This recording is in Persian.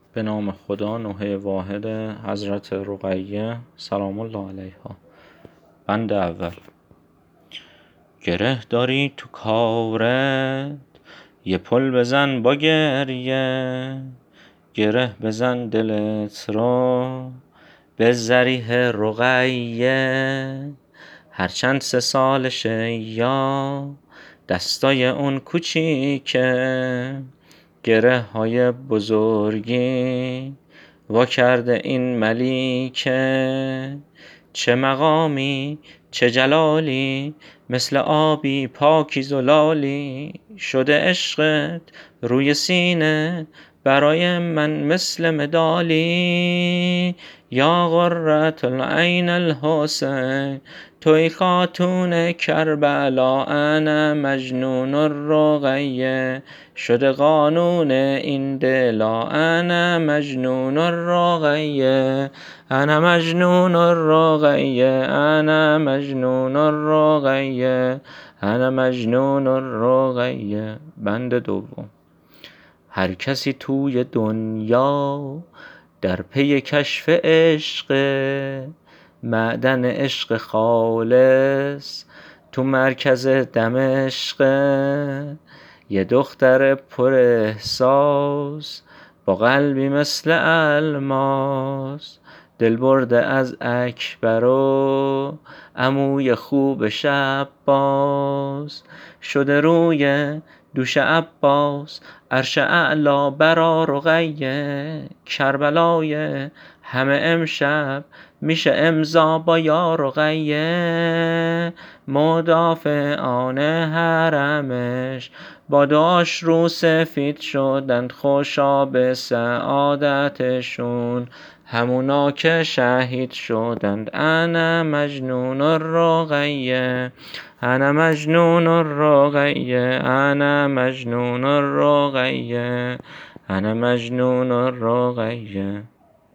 به نام خدا نوحه واحد حضرت رقیه سلام الله علیها. بند اول. گره داری تو کارت، یه پل بزن با گریه. گره بزن دلت رو به ضریح رقیه. هرچند 3 سالشه یا دستای اون کوچیکه، گره های بزرگی وا کرده این ملیکه. چه مقامی چه جلالی، مثل آبی پاکی زلالی. شده عشقت روی سینه برای من مثل مدالی. یا قرة العین الحسین، توی خاتون کربلا. انا مجنون الرقیه، شده قانون این دلا. انا مجنون الرقیه، انا مجنون الرقیه، انا مجنون الرقیه، انا مجنون الرقیه. بند دوم. هر کسی توی دنیا در پی کشف عشق، معدن عشق خالص تو مرکز دمشق. یه دختر پر احساس با قلبی مثل الماس، دل برده از اکبر و عموی خوب شباس. شده روی دوش عباس عرش اعلا برا رقیه. کربلای همه امشب میشه امضا با یا رقیه. مدافعان حرمش با دعاش رو سفید شدند، خوشا به سعادتشون همونا که شهید شدند. انا مجنون الرقیه، انا مجنون الرقیه، انا مجنون الرقیه، انا مجنون الرقیه.